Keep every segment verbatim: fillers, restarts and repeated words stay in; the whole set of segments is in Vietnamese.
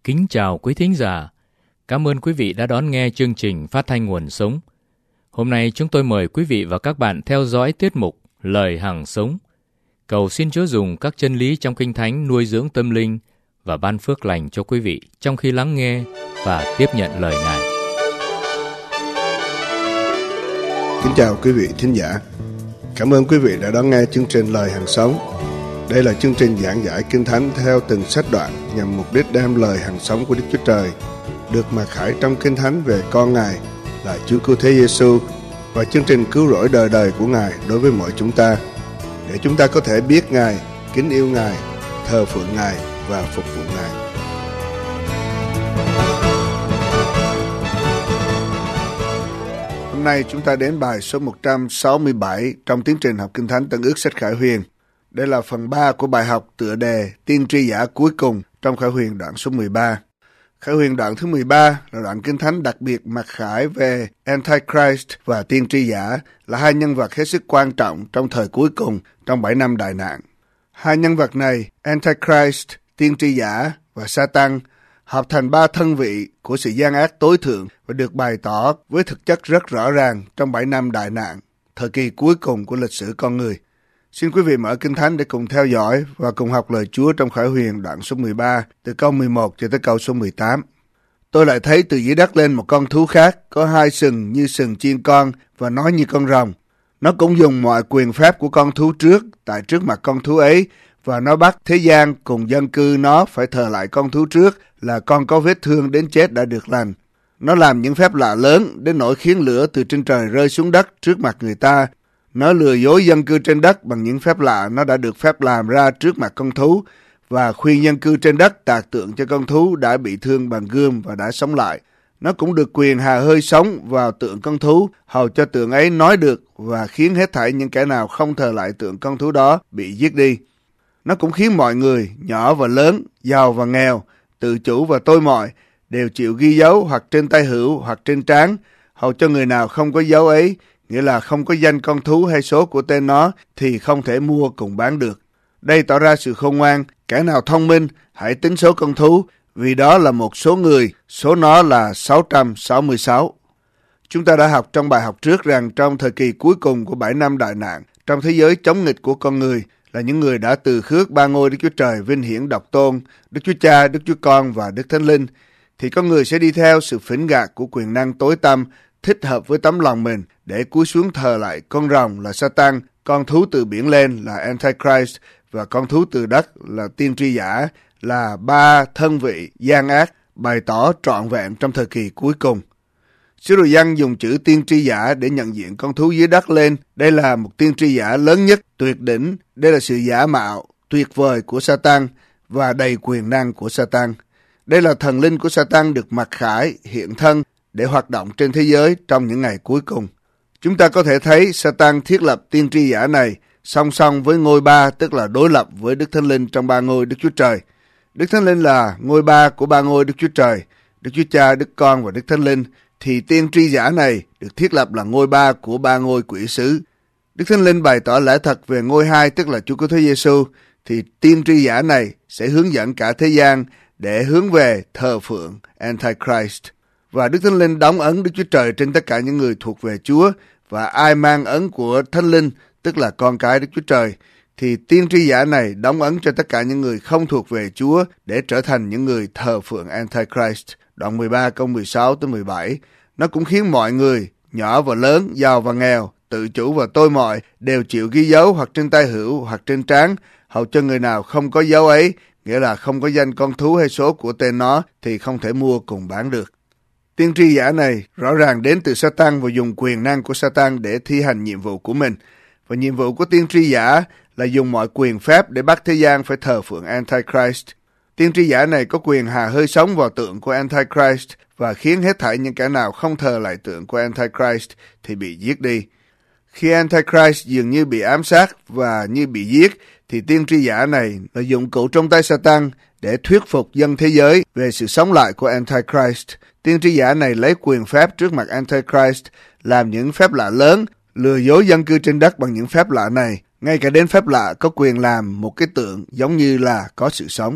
Kính chào quý thính giả. Cảm ơn quý vị đã đón nghe chương trình phát thanh Nguồn Sống. Hôm nay chúng tôi mời quý vị và các bạn theo dõi tiết mục Lời Hằng Sống. Cầu xin Chúa dùng các chân lý trong Kinh Thánh nuôi dưỡng tâm linh và ban phước lành cho quý vị trong khi lắng nghe và tiếp nhận lời Ngài. Kính chào quý vị thính giả. Cảm ơn quý vị đã đón nghe chương trình Lời Hằng Sống. Đây là chương trình giảng giải Kinh Thánh theo từng sách đoạn nhằm mục đích đem lời hằng sống của Đức Chúa Trời được mặc khải trong Kinh Thánh về con Ngài là Chúa Cứu Thế Giêsu và chương trình cứu rỗi đời đời của Ngài đối với mọi chúng ta, để chúng ta có thể biết Ngài, kính yêu Ngài, thờ phượng Ngài và phục vụ Ngài. Hôm nay chúng ta đến bài số một trăm sáu mươi bảy trong tiến trình học Kinh Thánh Tân Ước sách Khải Huyền. Đây là phần ba của bài học tựa đề Tiên tri giả cuối cùng trong Khải Huyền đoạn số mười ba. Khải Huyền đoạn thứ mười ba là đoạn Kinh Thánh đặc biệt mặc khải về Antichrist và tiên tri giả, là hai nhân vật hết sức quan trọng trong thời cuối cùng trong bảy năm đại nạn. Hai nhân vật này, Antichrist, tiên tri giả và Satan, hợp thành ba thân vị của sự gian ác tối thượng và được bày tỏ với thực chất rất rõ ràng trong bảy năm đại nạn, thời kỳ cuối cùng của lịch sử con người. Xin quý vị mở Kinh Thánh để cùng theo dõi và cùng học lời Chúa trong Khải Huyền đoạn số mười ba, từ câu mười một cho tới câu số mười tám. Tôi lại thấy từ dưới đất lên một con thú khác, có hai sừng như sừng chiên con và nói như con rồng. Nó cũng dùng mọi quyền phép của con thú trước tại trước mặt con thú ấy, và nó bắt thế gian cùng dân cư nó phải thờ lại con thú trước là con có vết thương đến chết đã được lành. Nó làm những phép lạ lớn đến nỗi khiến lửa từ trên trời rơi xuống đất trước mặt người ta. Nó lừa dối dân cư trên đất bằng những phép lạ nó đã được phép làm ra trước mặt con thú, và khuyên dân cư trên đất tạc tượng cho con thú đã bị thương bằng gươm và đã sống lại. Nó cũng được quyền hà hơi sống vào tượng con thú, hầu cho tượng ấy nói được và khiến hết thảy những kẻ nào không thờ lại tượng con thú đó bị giết đi. Nó cũng khiến mọi người, nhỏ và lớn, giàu và nghèo, tự chủ và tôi mọi, đều chịu ghi dấu hoặc trên tay hữu hoặc trên trán, hầu cho người nào không có dấu ấy, nghĩa là không có danh con thú hay số của tên nó, thì không thể mua cùng bán được. Đây tỏ ra sự khôn ngoan. Kẻ nào thông minh, hãy tính số con thú, vì đó là một số người, số nó là sáu trăm sáu mươi sáu. Chúng ta đã học trong bài học trước rằng trong thời kỳ cuối cùng của bảy năm đại nạn, trong thế giới chống nghịch của con người, là những người đã từ khước ba ngôi Đức Chúa Trời vinh hiển độc tôn, Đức Chúa Cha, Đức Chúa Con và Đức Thánh Linh, thì con người sẽ đi theo sự phỉnh gạt của quyền năng tối tăm, thích hợp với tấm lòng mình, để cúi xuống thờ lại con rồng là Satan, con thú từ biển lên là Antichrist, và con thú từ đất là tiên tri giả, là ba thân vị gian ác bày tỏ trọn vẹn trong thời kỳ cuối cùng. Sứ đồ Giăng dùng chữ tiên tri giả để nhận diện con thú dưới đất lên. Đây là một tiên tri giả lớn nhất, tuyệt đỉnh. Đây là sự giả mạo, tuyệt vời của Satan và đầy quyền năng của Satan. Đây là thần linh của Satan được mặc khải, hiện thân để hoạt động trên thế giới trong những ngày cuối cùng. Chúng ta có thể thấy Satan thiết lập tiên tri giả này song song với ngôi ba, tức là đối lập với Đức Thánh Linh trong ba ngôi Đức Chúa Trời. Đức Thánh Linh là ngôi ba của ba ngôi Đức Chúa Trời, Đức Chúa Cha, Đức Con và Đức Thánh Linh, thì tiên tri giả này được thiết lập là ngôi ba của ba ngôi quỷ sứ. Đức Thánh Linh bày tỏ lẽ thật về ngôi hai, tức là Chúa Cứu Thế Giêsu, thì tiên tri giả này sẽ hướng dẫn cả thế gian để hướng về thờ phượng Antichrist. Và Đức Thánh Linh đóng ấn Đức Chúa Trời trên tất cả những người thuộc về Chúa, và ai mang ấn của Thánh Linh, tức là con cái Đức Chúa Trời, thì tiên tri giả này đóng ấn cho tất cả những người không thuộc về Chúa để trở thành những người thờ phượng Antichrist. Đoạn mười ba câu mười sáu tới mười bảy. Nó cũng khiến mọi người, nhỏ và lớn, giàu và nghèo, tự chủ và tôi mọi, đều chịu ghi dấu hoặc trên tay hữu hoặc trên trán, hầu cho người nào không có dấu ấy, nghĩa là không có danh con thú hay số của tên nó, thì không thể mua cùng bán được. Tiên tri giả này rõ ràng đến từ Satan và dùng quyền năng của Satan để thi hành nhiệm vụ của mình. Và nhiệm vụ của tiên tri giả là dùng mọi quyền phép để bắt thế gian phải thờ phượng Antichrist. Tiên tri giả này có quyền hà hơi sống vào tượng của Antichrist và khiến hết thảy những kẻ nào không thờ lại tượng của Antichrist thì bị giết đi. Khi Antichrist dường như bị ám sát và như bị giết, thì tiên tri giả này là dụng cụ trong tay Satan để thuyết phục dân thế giới về sự sống lại của Antichrist. Tiên tri giả này lấy quyền phép trước mặt Antichrist, làm những phép lạ lớn, lừa dối dân cư trên đất bằng những phép lạ này. Ngay cả đến phép lạ có quyền làm một cái tượng giống như là có sự sống.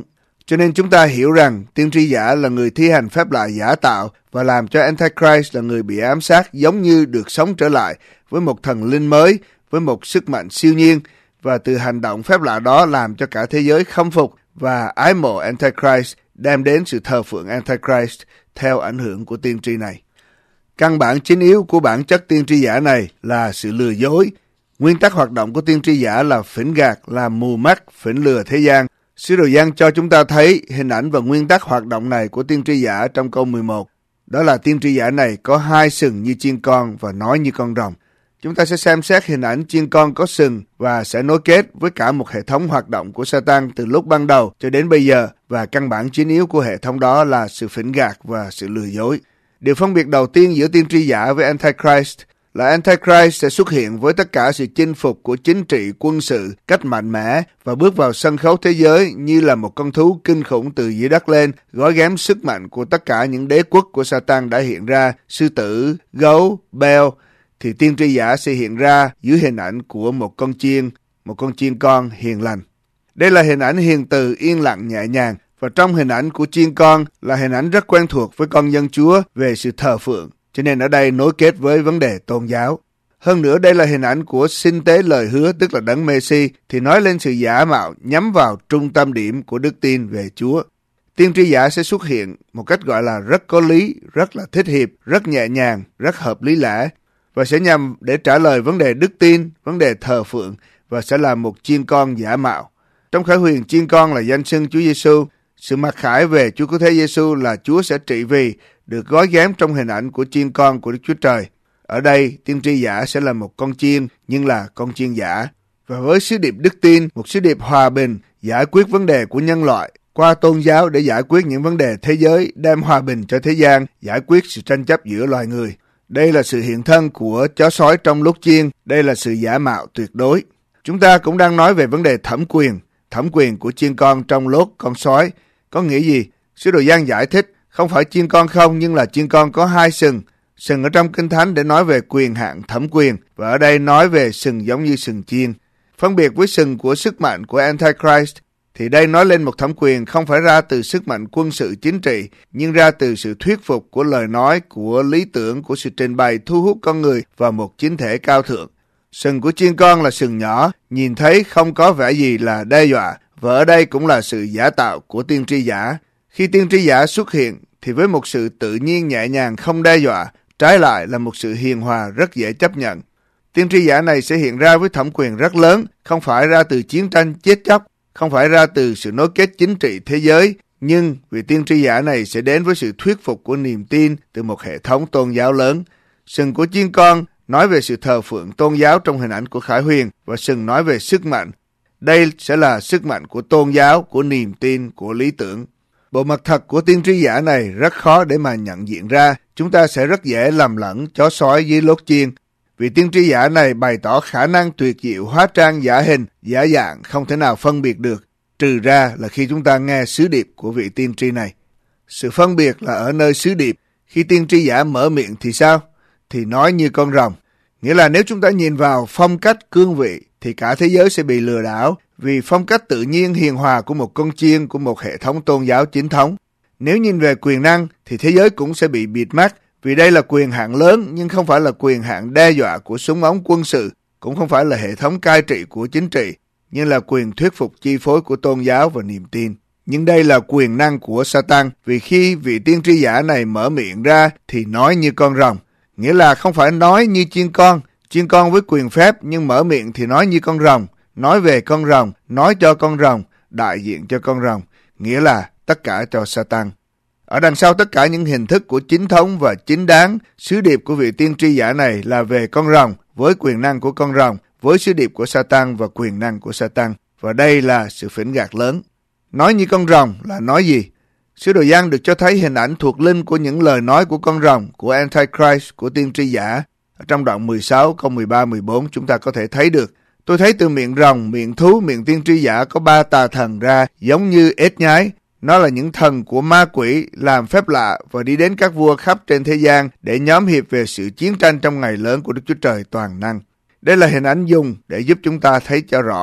Cho nên chúng ta hiểu rằng tiên tri giả là người thi hành phép lạ giả tạo và làm cho Antichrist là người bị ám sát giống như được sống trở lại với một thần linh mới, với một sức mạnh siêu nhiên, và từ hành động phép lạ đó làm cho cả thế giới khâm phục và ái mộ Antichrist, đem đến sự thờ phượng Antichrist theo ảnh hưởng của tiên tri này. Căn bản chính yếu của bản chất tiên tri giả này là sự lừa dối. Nguyên tắc hoạt động của tiên tri giả là phỉnh gạt, là mù mắt, phỉnh lừa thế gian. Sứ đồ Giăng cho chúng ta thấy hình ảnh và nguyên tắc hoạt động này của tiên tri giả trong câu mười một. Đó là tiên tri giả này có hai sừng như chiên con và nói như con rồng. Chúng ta sẽ xem xét hình ảnh chiên con có sừng và sẽ nối kết với cả một hệ thống hoạt động của Satan từ lúc ban đầu cho đến bây giờ, và căn bản chính yếu của hệ thống đó là sự phỉnh gạt và sự lừa dối. Điều phân biệt đầu tiên giữa tiên tri giả với Antichrist là Antichrist sẽ xuất hiện với tất cả sự chinh phục của chính trị, quân sự, cách mạnh mẽ và bước vào sân khấu thế giới như là một con thú kinh khủng từ dưới đất lên, gói ghém sức mạnh của tất cả những đế quốc của Satan đã hiện ra, sư tử, gấu, beo, thì tiên tri giả sẽ hiện ra dưới hình ảnh của một con chiên, một con chiên con hiền lành. Đây là hình ảnh hiền từ, yên lặng, nhẹ nhàng, và trong hình ảnh của chiên con là hình ảnh rất quen thuộc với con dân Chúa về sự thờ phượng, cho nên ở đây nối kết với vấn đề tôn giáo. Hơn nữa đây là hình ảnh của sinh tế lời hứa, tức là đấng Messi, thì nói lên sự giả mạo nhắm vào trung tâm điểm của đức tin về Chúa. Tiên tri giả sẽ xuất hiện một cách gọi là rất có lý, rất là thích hiệp, rất nhẹ nhàng, rất hợp lý lẽ, và sẽ nhằm để trả lời vấn đề đức tin, vấn đề thờ phượng, và sẽ là một chiên con giả mạo. Trong Khải Huyền, chiên con là danh xưng Chúa Giêsu. Sự mặc khải về Chúa Cứu Thế Giêsu là Chúa sẽ trị vì, được gói ghém trong hình ảnh của chiên con của Đức Chúa Trời. Ở đây, tiên tri giả sẽ là một con chiên, nhưng là con chiên giả. Và với sứ điệp đức tin, một sứ điệp hòa bình, giải quyết vấn đề của nhân loại, qua tôn giáo để giải quyết những vấn đề thế giới, đem hòa bình cho thế gian, giải quyết sự tranh chấp giữa loài người. Đây là sự hiện thân của chó sói trong lúc chiên, đây là sự giả mạo tuyệt đối. Chúng ta cũng đang nói về vấn đề thẩm quyền, thẩm quyền của chiên con trong lốt con sói. Có nghĩa gì? Sứ đồ Giăng giải thích, không phải chiên con không, nhưng là chiên con có hai sừng. Sừng ở trong Kinh Thánh để nói về quyền hạn thẩm quyền, và ở đây nói về sừng giống như sừng chiên. Phân biệt với sừng của sức mạnh của Antichrist, thì đây nói lên một thẩm quyền không phải ra từ sức mạnh quân sự chính trị, nhưng ra từ sự thuyết phục của lời nói, của lý tưởng, của sự trình bày thu hút con người vào một chính thể cao thượng. Sừng của chiên con là sừng nhỏ, nhìn thấy không có vẻ gì là đe dọa, và ở đây cũng là sự giả tạo của tiên tri giả. Khi tiên tri giả xuất hiện, thì với một sự tự nhiên nhẹ nhàng không đe dọa, trái lại là một sự hiền hòa rất dễ chấp nhận. Tiên tri giả này sẽ hiện ra với thẩm quyền rất lớn, không phải ra từ chiến tranh chết chóc, không phải ra từ sự nối kết chính trị thế giới, nhưng vì tiên tri giả này sẽ đến với sự thuyết phục của niềm tin từ một hệ thống tôn giáo lớn. Sừng của chiên con nói về sự thờ phượng tôn giáo trong hình ảnh của Khải Huyền, và sừng nói về sức mạnh. Đây sẽ là sức mạnh của tôn giáo, của niềm tin, của lý tưởng. Bộ mặt thật của tiên tri giả này rất khó để mà nhận diện ra. Chúng ta sẽ rất dễ lầm lẫn chó sói với lốt chiên. Vì tiên tri giả này bày tỏ khả năng tuyệt diệu hóa trang giả hình, giả dạng không thể nào phân biệt được, trừ ra là khi chúng ta nghe sứ điệp của vị tiên tri này. Sự phân biệt là ở nơi sứ điệp. Khi tiên tri giả mở miệng thì sao? Thì nói như con rồng. Nghĩa là nếu chúng ta nhìn vào phong cách cương vị thì cả thế giới sẽ bị lừa đảo, vì phong cách tự nhiên hiền hòa của một con chiên, của một hệ thống tôn giáo chính thống. Nếu nhìn về quyền năng thì thế giới cũng sẽ bị bịt mắt, vì đây là quyền hạn lớn nhưng không phải là quyền hạn đe dọa của súng ống quân sự, cũng không phải là hệ thống cai trị của chính trị, nhưng là quyền thuyết phục chi phối của tôn giáo và niềm tin. Nhưng đây là quyền năng của Satan, vì khi vị tiên tri giả này mở miệng ra thì nói như con rồng, nghĩa là không phải nói như chiên con, chiên con với quyền phép, nhưng mở miệng thì nói như con rồng, nói về con rồng, nói cho con rồng, đại diện cho con rồng, nghĩa là tất cả cho Satan. Ở đằng sau tất cả những hình thức của chính thống và chính đáng, sứ điệp của vị tiên tri giả này là về con rồng, với quyền năng của con rồng, với sứ điệp của Satan và quyền năng của Satan. Và đây là sự phỉnh gạt lớn. Nói như con rồng là nói gì? Sứ đồ Giăng được cho thấy hình ảnh thuộc linh của những lời nói của con rồng, của Antichrist, của tiên tri giả. Ở trong đoạn mười sáu, câu mười ba mười bốn chúng ta có thể thấy được. Tôi thấy từ miệng rồng, miệng thú, miệng tiên tri giả có ba tà thần ra giống như ếch nhái. Nó là những thần của ma quỷ làm phép lạ và đi đến các vua khắp trên thế gian để nhóm hiệp về sự chiến tranh trong ngày lớn của Đức Chúa Trời toàn năng. Đây là hình ảnh dùng để giúp chúng ta thấy cho rõ.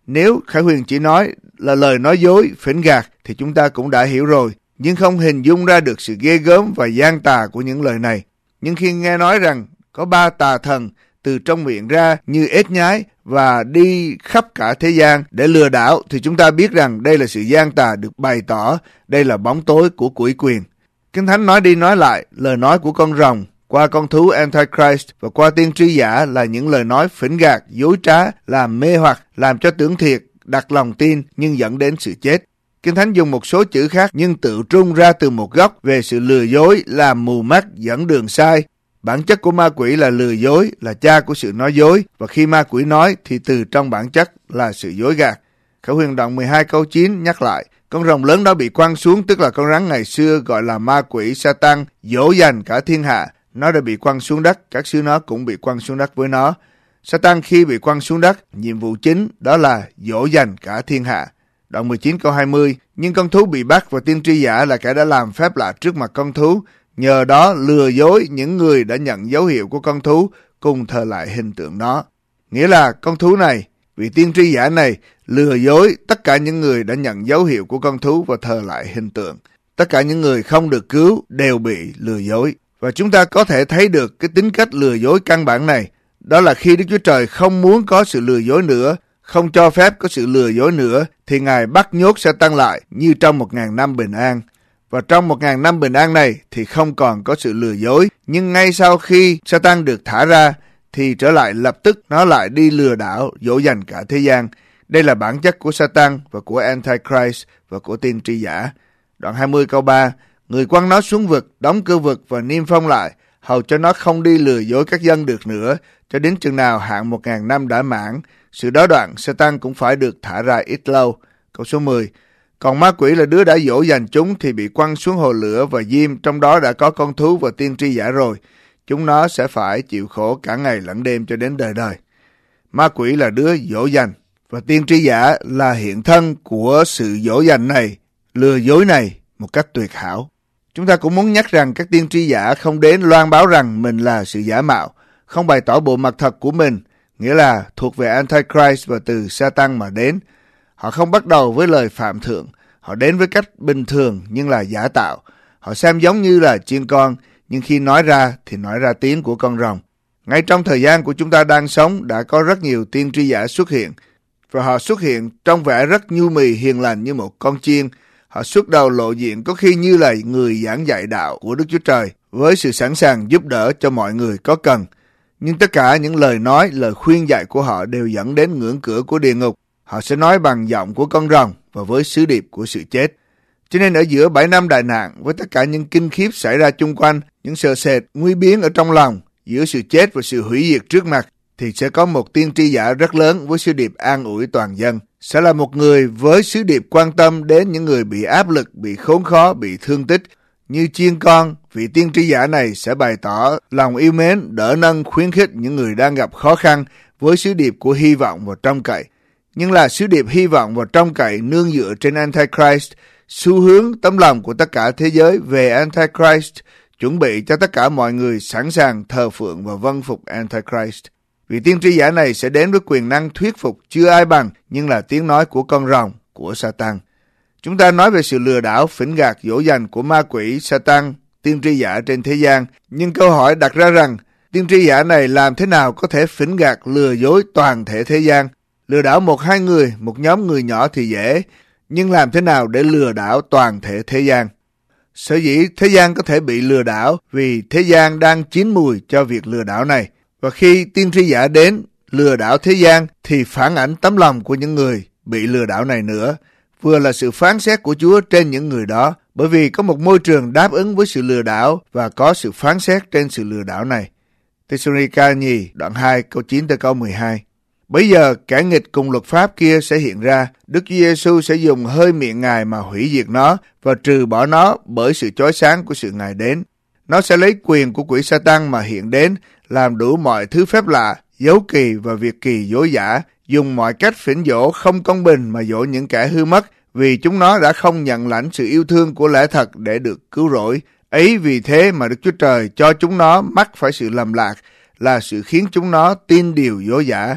Nếu Khải Huyền chỉ nói là lời nói dối, phỉnh gạt thì chúng ta cũng đã hiểu rồi, nhưng không hình dung ra được sự ghê gớm và gian tà của những lời này. Nhưng khi nghe nói rằng có ba tà thần từ trong miệng ra như ếch nhái và đi khắp cả thế gian để lừa đảo, thì chúng ta biết rằng đây là sự gian tà được bày tỏ, đây là bóng tối của quỷ quyền. Kinh Thánh nói đi nói lại, lời nói của con rồng qua con thú Antichrist và qua tiên tri giả là những lời nói phỉnh gạt, dối trá, làm mê hoặc, làm cho tưởng thiệt, đặt lòng tin nhưng dẫn đến sự chết. Kinh Thánh dùng một số chữ khác nhưng tự trung ra từ một góc về sự lừa dối, làm mù mắt, dẫn đường sai. Bản chất của ma quỷ là lừa dối, là cha của sự nói dối, và khi ma quỷ nói thì từ trong bản chất là sự dối gạt. Khải Huyền đoạn mười hai câu chín nhắc lại, con rồng lớn đó bị quăng xuống, tức là con rắn ngày xưa gọi là ma quỷ Sa-tan, dỗ dành cả thiên hạ. Nó đã bị quăng xuống đất, các sứ nó cũng bị quăng xuống đất với nó. Sa-tan khi bị quăng xuống đất, nhiệm vụ chính đó là dỗ dành cả thiên hạ. Đoạn mười chín câu hai mươi, nhưng con thú bị bắt và tiên tri giả là kẻ đã làm phép lạ trước mặt con thú, nhờ đó lừa dối những người đã nhận dấu hiệu của con thú cùng thờ lại hình tượng đó. Nghĩa là con thú này, vị tiên tri giả này lừa dối tất cả những người đã nhận dấu hiệu của con thú và thờ lại hình tượng. Tất cả những người không được cứu đều bị lừa dối. Và chúng ta có thể thấy được cái tính cách lừa dối căn bản này. Đó là khi Đức Chúa Trời không muốn có sự lừa dối nữa, không cho phép có sự lừa dối nữa, thì Ngài bắt nhốt Sa-tan lại như trong một ngàn năm bình an. Và trong một ngàn năm bình an này thì không còn có sự lừa dối. Nhưng ngay sau khi Sa-tan được thả ra, thì trở lại lập tức nó lại đi lừa đảo, dỗ dành cả thế gian. Đây là bản chất của Sa-tan và của Antichrist và của tiên tri giả. Đoạn hai mươi câu ba, người quăng nó xuống vực, đóng cửa vực và niêm phong lại, hầu cho nó không đi lừa dối các dân được nữa, cho đến chừng nào hạn một ngàn năm đã mãn. Sự đó đoạn, Sa-tan cũng phải được thả ra ít lâu. Câu số mười, còn ma quỷ là đứa đã dỗ dành chúng thì bị quăng xuống hồ lửa và diêm, trong đó đã có con thú và tiên tri giả rồi. Chúng nó sẽ phải chịu khổ cả ngày lẫn đêm cho đến đời đời. Ma quỷ là đứa dỗ dành, và tiên tri giả là hiện thân của sự dỗ dành này, lừa dối này một cách tuyệt hảo. Chúng ta cũng muốn nhắc rằng các tiên tri giả không đến loan báo rằng mình là sự giả mạo, không bày tỏ bộ mặt thật của mình, nghĩa là thuộc về Antichrist và từ Sa-tan mà đến. Họ không bắt đầu với lời phạm thượng, họ đến với cách bình thường nhưng là giả tạo. Họ xem giống như là chiên con, nhưng khi nói ra thì nói ra tiếng của con rồng. Ngay trong thời gian của chúng ta đang sống đã có rất nhiều tiên tri giả xuất hiện, và họ xuất hiện trong vẻ rất nhu mì hiền lành như một con chiên. Họ xuất đầu lộ diện có khi như là người giảng dạy đạo của Đức Chúa Trời, với sự sẵn sàng giúp đỡ cho mọi người có cần. Nhưng tất cả những lời nói, lời khuyên dạy của họ đều dẫn đến ngưỡng cửa của địa ngục. Họ sẽ nói bằng giọng của con rồng và với sứ điệp của sự chết. Cho nên ở giữa bảy năm đại nạn, với tất cả những kinh khiếp xảy ra chung quanh, những sợ sệt, nguy biến ở trong lòng, giữa sự chết và sự hủy diệt trước mặt, thì sẽ có một tiên tri giả rất lớn với sứ điệp an ủi toàn dân. Sẽ là một người với sứ điệp quan tâm đến những người bị áp lực, bị khốn khó, bị thương tích. Như chiên con, vị tiên tri giả này sẽ bày tỏ lòng yêu mến, đỡ nâng, khuyến khích những người đang gặp khó khăn với sứ điệp của hy vọng và trông cậy. Nhưng là sứ điệp hy vọng và trông cậy nương dựa trên Antichrist, xu hướng tấm lòng của tất cả thế giới về Antichrist, chuẩn bị cho tất cả mọi người sẵn sàng thờ phượng và vâng phục Antichrist. Vị tiên tri giả này sẽ đến với quyền năng thuyết phục chưa ai bằng, nhưng là tiếng nói của con rồng, của Sa-tan. Chúng ta nói về sự lừa đảo, phỉnh gạt, dỗ dành của ma quỷ, Sa-tan, tiên tri giả trên thế gian. Nhưng câu hỏi đặt ra rằng, tiên tri giả này làm thế nào có thể phỉnh gạt, lừa dối toàn thể thế gian? Lừa đảo một hai người, một nhóm người nhỏ thì dễ, nhưng làm thế nào để lừa đảo toàn thể thế gian? Sở dĩ thế gian có thể bị lừa đảo vì thế gian đang chín mùi cho việc lừa đảo này. Và khi tiên tri giả đến lừa đảo thế gian thì phản ảnh tấm lòng của những người bị lừa đảo này nữa. Vừa là sự phán xét của Chúa trên những người đó, bởi vì có một môi trường đáp ứng với sự lừa đảo và có sự phán xét trên sự lừa đảo này. Thê-sô-ni-ca nhì đoạn hai câu chín tới câu mười hai. Bây giờ kẻ nghịch cùng luật pháp kia sẽ hiện ra, Đức Chúa Giêsu sẽ dùng hơi miệng Ngài mà hủy diệt nó và trừ bỏ nó bởi sự chói sáng của sự Ngài đến. Nó sẽ lấy quyền của quỷ Sa-tan mà hiện đến, làm đủ mọi thứ phép lạ, dấu kỳ và việc kỳ dối giả, dùng mọi cách phỉnh dỗ không công bình mà dỗ những kẻ hư mất, vì chúng nó đã không nhận lãnh sự yêu thương của lẽ thật để được cứu rỗi. Ấy vì thế mà Đức Chúa Trời cho chúng nó mắc phải sự lầm lạc, là sự khiến chúng nó tin điều dối giả.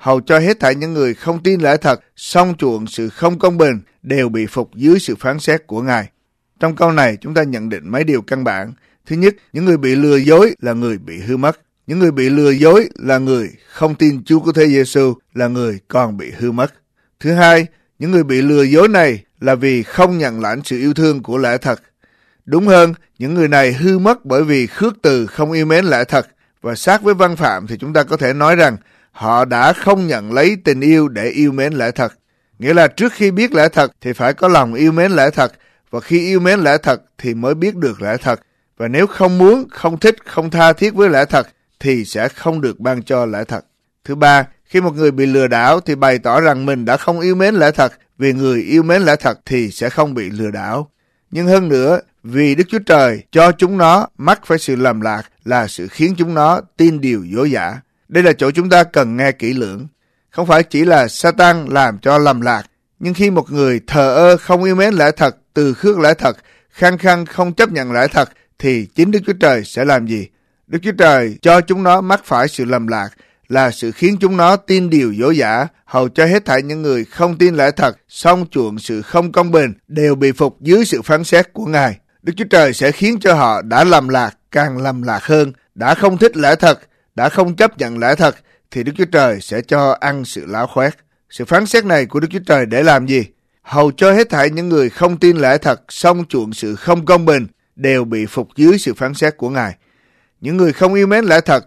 hầu cho hết thảy những người không tin lẽ thật, song chuộng sự không công bình, đều bị phục dưới sự phán xét của Ngài. Trong câu này chúng ta nhận định mấy điều căn bản. Thứ nhất, những người bị lừa dối là người bị hư mất. Những người bị lừa dối là người không tin Chúa Cứu Thế Giêsu, là người còn bị hư mất. Thứ hai, những người bị lừa dối này là vì không nhận lãnh sự yêu thương của lẽ thật. Đúng hơn, những người này hư mất bởi vì khước từ không yêu mến lẽ thật. Và sát với văn phạm thì chúng ta có thể nói rằng họ đã không nhận lấy tình yêu để yêu mến lẽ thật. Nghĩa là trước khi biết lẽ thật thì phải có lòng yêu mến lẽ thật, và khi yêu mến lẽ thật thì mới biết được lẽ thật. Và nếu không muốn, không thích, không tha thiết với lẽ thật thì sẽ không được ban cho lẽ thật. Thứ ba, khi một người bị lừa đảo thì bày tỏ rằng mình đã không yêu mến lẽ thật, vì người yêu mến lẽ thật thì sẽ không bị lừa đảo. Nhưng hơn nữa, vì Đức Chúa Trời cho chúng nó mắc phải sự lầm lạc là sự khiến chúng nó tin điều dối giả. Đây là chỗ chúng ta cần nghe kỹ lưỡng. Không phải chỉ là Satan làm cho lầm lạc, nhưng khi một người thờ ơ không yêu mến lẽ thật, từ khước lẽ thật, khăng khăng không chấp nhận lẽ thật, thì chính Đức Chúa Trời sẽ làm gì? Đức Chúa Trời cho chúng nó mắc phải sự lầm lạc là sự khiến chúng nó tin điều dối giả, hầu cho hết thảy những người không tin lẽ thật, song chuộng sự không công bình, đều bị phục dưới sự phán xét của Ngài. Đức Chúa Trời sẽ khiến cho họ đã lầm lạc, càng lầm lạc hơn, đã không thích lẽ thật, đã không chấp nhận lẽ thật, thì Đức Chúa Trời sẽ cho ăn sự láo khoét. Sự phán xét này của Đức Chúa Trời để làm gì? Hầu cho hết thảy những người không tin lẽ thật, song chuộng sự không công bình, đều bị phục dưới sự phán xét của Ngài. Những người không yêu mến lẽ thật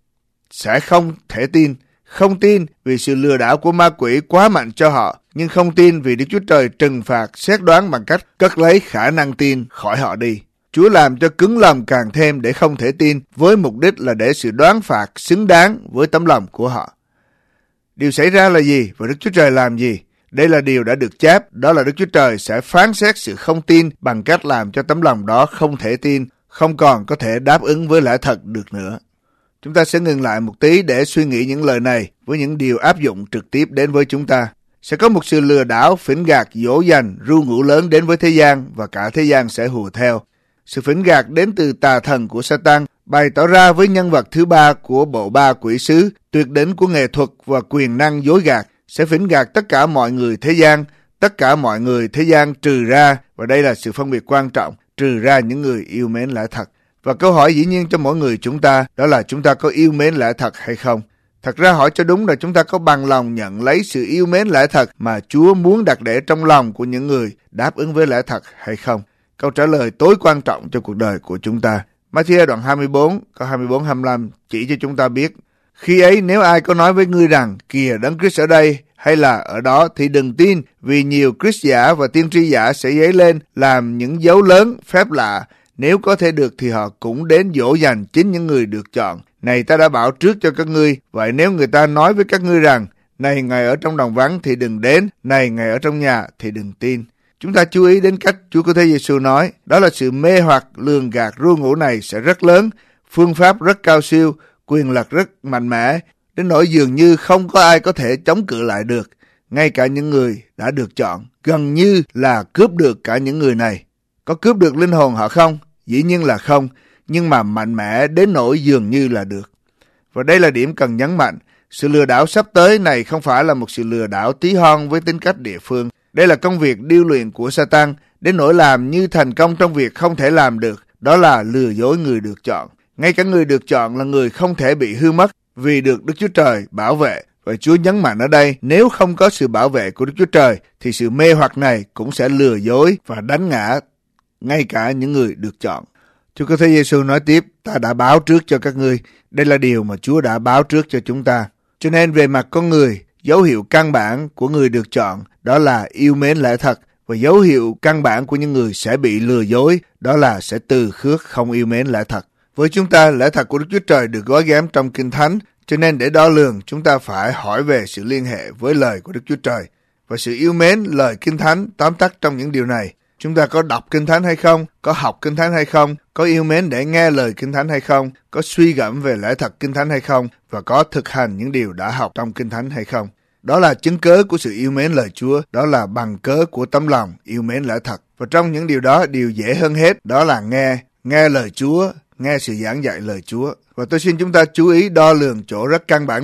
sẽ không thể tin. Không tin vì sự lừa đảo của ma quỷ quá mạnh cho họ, nhưng không tin vì Đức Chúa Trời trừng phạt, xét đoán bằng cách cất lấy khả năng tin khỏi họ đi. Chúa làm cho cứng lòng càng thêm để không thể tin, với mục đích là để sự đoán phạt xứng đáng với tấm lòng của họ. Điều xảy ra là gì và Đức Chúa Trời làm gì? Đây là điều đã được chép, đó là Đức Chúa Trời sẽ phán xét sự không tin bằng cách làm cho tấm lòng đó không thể tin, không còn có thể đáp ứng với lẽ thật được nữa. Chúng ta sẽ ngừng lại một tí để suy nghĩ những lời này với những điều áp dụng trực tiếp đến với chúng ta. Sẽ có một sự lừa đảo, phỉnh gạt, dỗ dành, ru ngủ lớn đến với thế gian và cả thế gian sẽ hùa theo. Sự phỉnh gạt đến từ tà thần của Satan bày tỏ ra với nhân vật thứ ba của bộ ba quỷ sứ, tuyệt đỉnh của nghệ thuật và quyền năng dối gạt, sẽ phỉnh gạt tất cả mọi người thế gian, tất cả mọi người thế gian trừ ra, và đây là sự phân biệt quan trọng, trừ ra những người yêu mến lẽ thật. Và câu hỏi dĩ nhiên cho mỗi người chúng ta đó là chúng ta có yêu mến lẽ thật hay không? Thật ra hỏi cho đúng là chúng ta có bằng lòng nhận lấy sự yêu mến lẽ thật mà Chúa muốn đặt để trong lòng của những người đáp ứng với lẽ thật hay không? Câu trả lời tối quan trọng cho cuộc đời của chúng ta. Ma-thi-ơ đoạn hai mươi bốn, câu hai mươi bốn hai mươi lăm chỉ cho chúng ta biết: khi ấy nếu ai có nói với ngươi rằng kìa Đấng Christ ở đây hay là ở đó thì đừng tin, vì nhiều Christ giả và tiên tri giả sẽ dấy lên làm những dấu lớn phép lạ. Nếu có thể được thì họ cũng đến dỗ dành chính những người được chọn. Này ta đã bảo trước cho các ngươi, vậy nếu người ta nói với các ngươi rằng này Ngài ở trong đồng vắng thì đừng đến, này Ngài ở trong nhà thì đừng tin. Chúng ta chú ý đến cách Chúa Cứu Thế Giêsu nói, đó là sự mê hoặc, lường gạt, ru ngủ này sẽ rất lớn, phương pháp rất cao siêu, quyền lực rất mạnh mẽ, đến nỗi dường như không có ai có thể chống cự lại được. Ngay cả những người đã được chọn, gần như là cướp được cả những người này. Có cướp được linh hồn họ không? Dĩ nhiên là không, nhưng mà mạnh mẽ đến nỗi dường như là được. Và đây là điểm cần nhấn mạnh. Sự lừa đảo sắp tới này không phải là một sự lừa đảo tí hon với tính cách địa phương. Đây là công việc điêu luyện của Satan, đến nỗi làm như thành công trong việc không thể làm được, đó là lừa dối người được chọn. Ngay cả người được chọn là người không thể bị hư mất vì được Đức Chúa Trời bảo vệ. Và Chúa nhấn mạnh ở đây, nếu không có sự bảo vệ của Đức Chúa Trời, thì sự mê hoặc này cũng sẽ lừa dối và đánh ngã ngay cả những người được chọn. Chúa Cứu Thế Giêsu nói tiếp, ta đã báo trước cho các ngươi. Đây là điều mà Chúa đã báo trước cho chúng ta. Cho nên về mặt con người, dấu hiệu căn bản của người được chọn đó là yêu mến lẽ thật, và dấu hiệu căn bản của những người sẽ bị lừa dối đó là sẽ từ khước không yêu mến lẽ thật. Với chúng ta, lẽ thật của Đức Chúa Trời được gói ghém trong Kinh Thánh, cho nên để đo lường chúng ta phải hỏi về sự liên hệ với lời của Đức Chúa Trời và sự yêu mến lời Kinh Thánh tóm tắt trong những điều này. Chúng ta có đọc Kinh Thánh hay không? Có học Kinh Thánh hay không? Có yêu mến để nghe lời Kinh Thánh hay không? Có suy gẫm về lẽ thật Kinh Thánh hay không? Và có thực hành những điều đã học trong Kinh Thánh hay không? Đó là chứng cớ của sự yêu mến lời Chúa. Đó là bằng cớ của tấm lòng yêu mến lẽ thật. Và trong những điều đó, điều dễ hơn hết đó là nghe, nghe lời Chúa, nghe sự giảng dạy lời Chúa. Và tôi xin chúng ta chú ý đo lường chỗ rất căn bản này,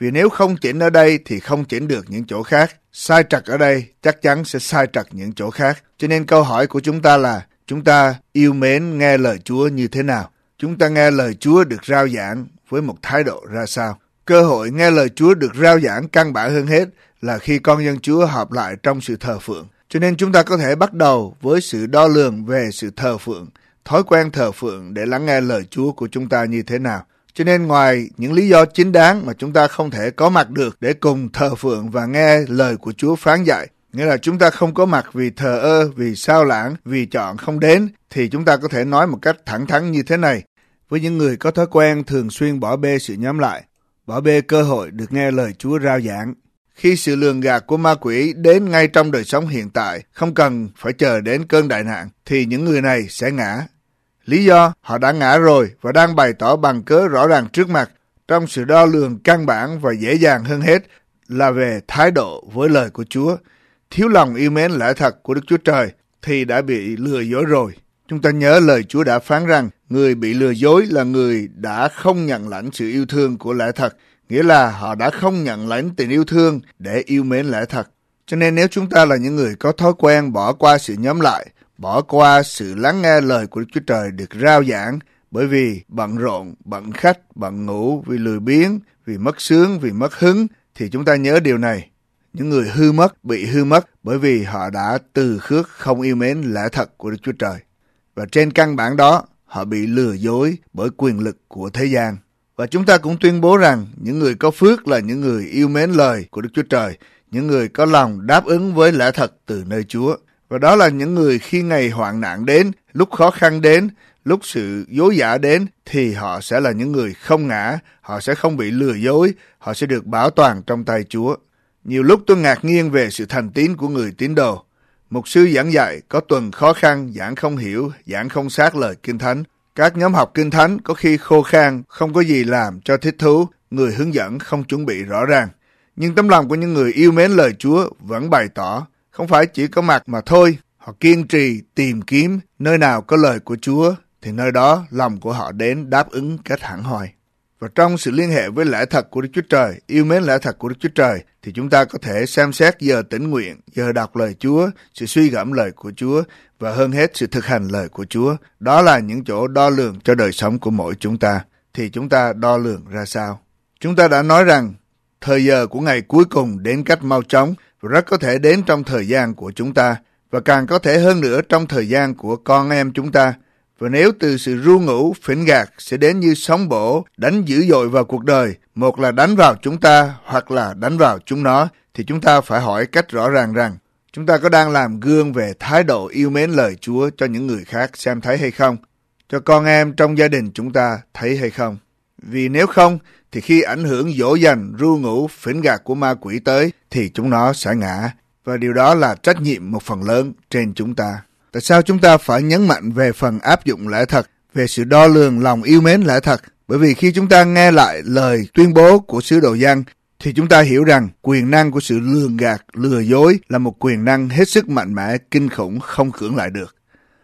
Vì nếu không chỉnh ở đây thì không chỉnh được những chỗ khác. Sai trật ở đây chắc chắn sẽ sai trật những chỗ khác. Cho nên câu hỏi của chúng ta là chúng ta yêu mến nghe lời Chúa như thế nào? Chúng ta nghe lời Chúa được rao giảng với một thái độ ra sao? Cơ hội nghe lời Chúa được rao giảng căn bản hơn hết là khi con dân Chúa họp lại trong sự thờ phượng. Cho nên chúng ta có thể bắt đầu với sự đo lường về sự thờ phượng, thói quen thờ phượng để lắng nghe lời Chúa của chúng ta như thế nào. Cho nên ngoài những lý do chính đáng mà chúng ta không thể có mặt được để cùng thờ phượng và nghe lời của Chúa phán dạy, nghĩa là chúng ta không có mặt vì thờ ơ, vì sao lãng, vì chọn không đến, thì chúng ta có thể nói một cách thẳng thắn như thế này. Với những người có thói quen thường xuyên bỏ bê sự nhóm lại, bỏ bê cơ hội được nghe lời Chúa rao giảng, khi sự lường gạt của ma quỷ đến ngay trong đời sống hiện tại, không cần phải chờ đến cơn đại nạn, thì những người này sẽ ngã. Lý do họ đã ngã rồi và đang bày tỏ bằng cớ rõ ràng trước mặt, trong sự đo lường căn bản và dễ dàng hơn hết là về thái độ với lời của Chúa. Thiếu lòng yêu mến lẽ thật của Đức Chúa Trời thì đã bị lừa dối rồi. Chúng ta nhớ lời Chúa đã phán rằng người bị lừa dối là người đã không nhận lãnh sự yêu thương của lẽ thật, nghĩa là họ đã không nhận lãnh tình yêu thương để yêu mến lẽ thật. Cho nên nếu chúng ta là những người có thói quen bỏ qua sự nhóm lại, bỏ qua sự lắng nghe lời của Đức Chúa Trời được rao giảng, bởi vì bận rộn, bận khách, bận ngủ, vì lười biếng, vì mất sướng, vì mất hứng, thì chúng ta nhớ điều này. Những người hư mất, bị hư mất bởi vì họ đã từ khước không yêu mến lẽ thật của Đức Chúa Trời. Và trên căn bản đó, họ bị lừa dối bởi quyền lực của thế gian. Và chúng ta cũng tuyên bố rằng những người có phước là những người yêu mến lời của Đức Chúa Trời, những người có lòng đáp ứng với lẽ thật từ nơi Chúa. Và đó là những người khi ngày hoạn nạn đến, lúc khó khăn đến, lúc sự dối dả đến, thì họ sẽ là những người không ngã, họ sẽ không bị lừa dối, họ sẽ được bảo toàn trong tay Chúa. Nhiều lúc tôi ngạc nhiên về sự thành tín của người tín đồ. Mục sư giảng dạy có tuần khó khăn, giảng không hiểu, giảng không sát lời Kinh Thánh. Các nhóm học Kinh Thánh có khi khô khan, không có gì làm cho thích thú, người hướng dẫn không chuẩn bị rõ ràng. Nhưng tấm lòng của những người yêu mến lời Chúa vẫn bày tỏ, không phải chỉ có mặt mà thôi. Họ kiên trì tìm kiếm nơi nào có lời của Chúa, thì nơi đó lòng của họ đến đáp ứng cách hẳn hoi. Và trong sự liên hệ với lẽ thật của Đức Chúa Trời, yêu mến lẽ thật của Đức Chúa Trời, thì chúng ta có thể xem xét giờ tĩnh nguyện, giờ đọc lời Chúa, sự suy gẫm lời của Chúa, và hơn hết sự thực hành lời của Chúa. Đó là những chỗ đo lường cho đời sống của mỗi chúng ta. Thì chúng ta đo lường ra sao? Chúng ta đã nói rằng, thời giờ của ngày cuối cùng đến cách mau chóng, và rất có thể đến trong thời gian của chúng ta, và càng có thể hơn nữa trong thời gian của con em chúng ta. Và nếu từ sự ru ngủ, phỉnh gạt sẽ đến như sóng bổ, đánh dữ dội vào cuộc đời, một là đánh vào chúng ta hoặc là đánh vào chúng nó, thì chúng ta phải hỏi cách rõ ràng rằng, chúng ta có đang làm gương về thái độ yêu mến lời Chúa cho những người khác xem thấy hay không? Cho con em trong gia đình chúng ta thấy hay không? Vì nếu không, thì khi ảnh hưởng dỗ dành, ru ngủ, phỉnh gạt của ma quỷ tới, thì chúng nó sẽ ngã. Và điều đó là trách nhiệm một phần lớn trên chúng ta. Tại sao chúng ta phải nhấn mạnh về phần áp dụng lẽ thật, về sự đo lường lòng yêu mến lẽ thật? Bởi vì khi chúng ta nghe lại lời tuyên bố của sứ đồ Giăng, thì chúng ta hiểu rằng quyền năng của sự lường gạt, lừa dối là một quyền năng hết sức mạnh mẽ, kinh khủng, không cưỡng lại được.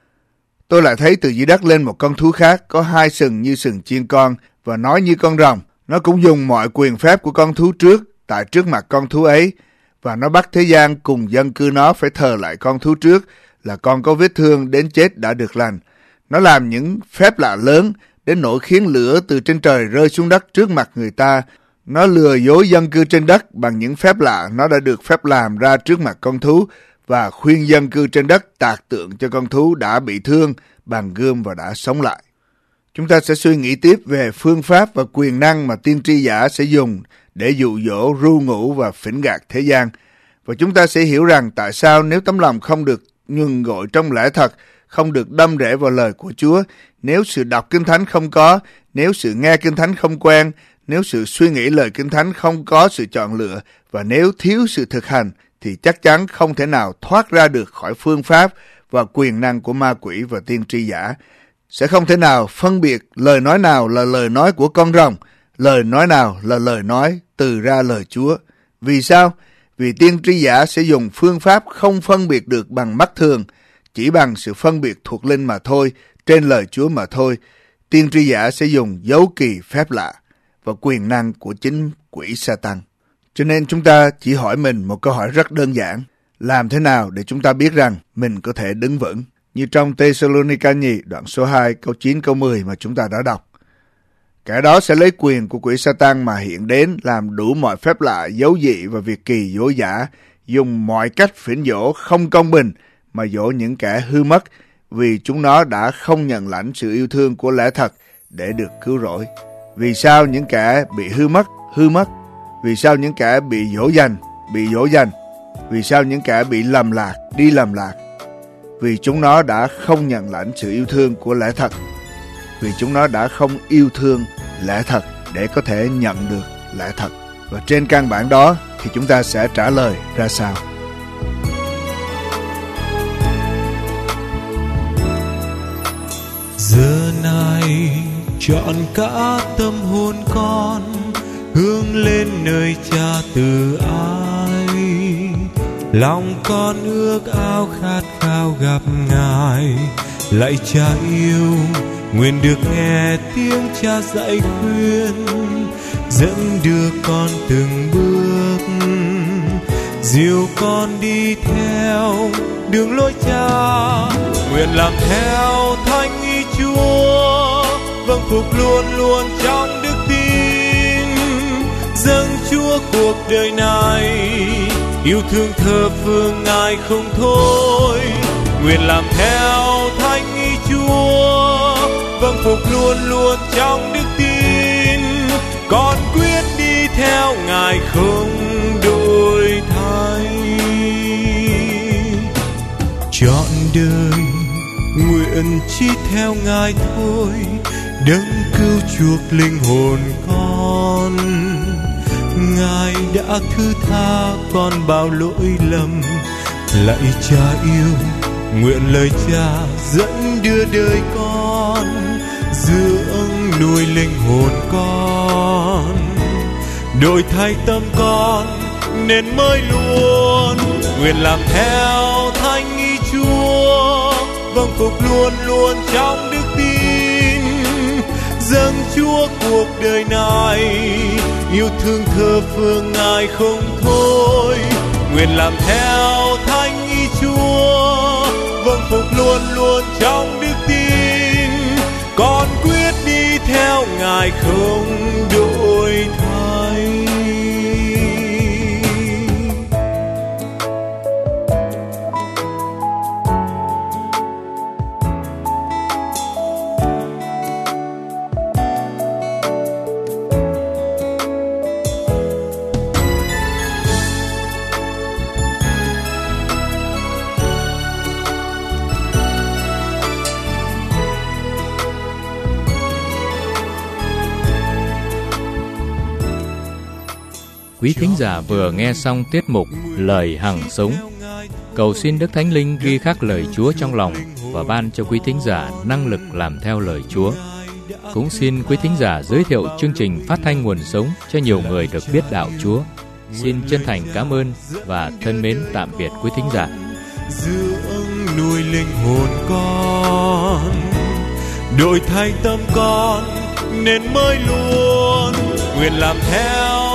Tôi lại thấy từ dưới đất lên một con thú khác, có hai sừng như sừng chiên con và nói như con rồng. Nó cũng dùng mọi quyền phép của con thú trước, tại trước mặt con thú ấy, và nó bắt thế gian cùng dân cư nó phải thờ lại con thú trước, là con có vết thương đến chết đã được lành. Nó làm những phép lạ lớn đến nỗi khiến lửa từ trên trời rơi xuống đất trước mặt người ta. Nó lừa dối dân cư trên đất bằng những phép lạ nó đã được phép làm ra trước mặt con thú, và khuyên dân cư trên đất tạc tượng cho con thú đã bị thương bằng gươm và đã sống lại. Chúng ta sẽ suy nghĩ tiếp về phương pháp và quyền năng mà tiên tri giả sẽ dùng để dụ dỗ, ru ngủ và phỉnh gạt thế gian. Và chúng ta sẽ hiểu rằng tại sao nếu tấm lòng không được nhuần gội trong lẽ thật, không được đâm rễ vào lời của Chúa, nếu sự đọc Kinh Thánh không có, nếu sự nghe Kinh Thánh không quen, nếu sự suy nghĩ lời Kinh Thánh không có sự chọn lựa, và nếu thiếu sự thực hành, thì chắc chắn không thể nào thoát ra được khỏi phương pháp và quyền năng của ma quỷ và tiên tri giả. Sẽ không thể nào phân biệt lời nói nào là lời nói của con rồng, lời nói nào là lời nói từ ra lời Chúa. Vì sao? Vì tiên tri giả sẽ dùng phương pháp không phân biệt được bằng mắt thường, chỉ bằng sự phân biệt thuộc linh mà thôi, trên lời Chúa mà thôi. Tiên tri giả sẽ dùng dấu kỳ phép lạ và quyền năng của chính quỷ Sa-tan. Cho nên chúng ta chỉ hỏi mình một câu hỏi rất đơn giản. Làm thế nào để chúng ta biết rằng mình có thể đứng vững? Như trong Tê-sa-lô-ni-ca nhì đoạn số hai câu chín câu mười mà chúng ta đã đọc. Kẻ đó sẽ lấy quyền của quỷ Sa-tan mà hiện đến, làm đủ mọi phép lạ, dấu dị và việc kỳ dối giả, dùng mọi cách phỉnh dỗ không công bình mà dỗ những kẻ hư mất, vì chúng nó đã không nhận lãnh sự yêu thương của lẽ thật để được cứu rỗi. Vì sao những kẻ bị hư mất, hư mất? Vì sao những kẻ bị dỗ dành, bị dỗ dành? Vì sao những kẻ bị lầm lạc, đi lầm lạc? Vì chúng nó đã không nhận lãnh sự yêu thương của lẽ thật. Vì chúng nó đã không yêu thương lẽ thật để có thể nhận được lẽ thật. Và trên căn bản đó thì chúng ta sẽ trả lời ra sao? Giờ này chọn cả tâm hồn con hướng lên nơi Cha từ ái. Lòng con ước ao khát khao gặp Ngài. Lạy Cha yêu, nguyện được nghe tiếng Cha dạy khuyên, dẫn đưa con từng bước, dìu con đi theo đường lối Cha. Nguyện làm theo thánh ý Chúa, vâng phục luôn luôn trong đức tin, dâng Chúa cuộc đời này, yêu thương thờ phượng Ngài không thôi. Nguyện làm theo thánh ý Chúa, vâng phục luôn luôn trong đức tin, con quyết đi theo Ngài không đổi thay. Chọn đời nguyện chỉ theo Ngài thôi, đấng cứu chuộc linh hồn con. Ngài đã thứ tha con bao lỗi lầm. Lạy Cha yêu, nguyện lời Cha dẫn đưa đời con, dưỡng nuôi linh hồn con, đổi thay tâm con nên mới luôn. Nguyện làm theo thánh ý Chúa, vâng phục luôn luôn trong đức tin, dâng Chúa cuộc đời này, yêu thương thờ phượng Ngài không thôi. Nguyện làm theo thánh ý Chúa, vâng phục luôn luôn trong đức tin, con quyết đi theo Ngài không đổi thay. Quý thính giả vừa nghe xong tiết mục Lời Hằng Sống. Cầu xin Đức Thánh Linh ghi khắc lời Chúa trong lòng và ban cho quý thính giả năng lực làm theo lời Chúa. Cũng xin quý thính giả giới thiệu chương trình phát thanh nguồn sống cho nhiều người được biết đạo Chúa. Xin chân thành cảm ơn và thân mến tạm biệt quý thính giả. Dưỡng nuôi linh hồn con, đổi thay tâm con nên mới luôn. Nguyện làm theo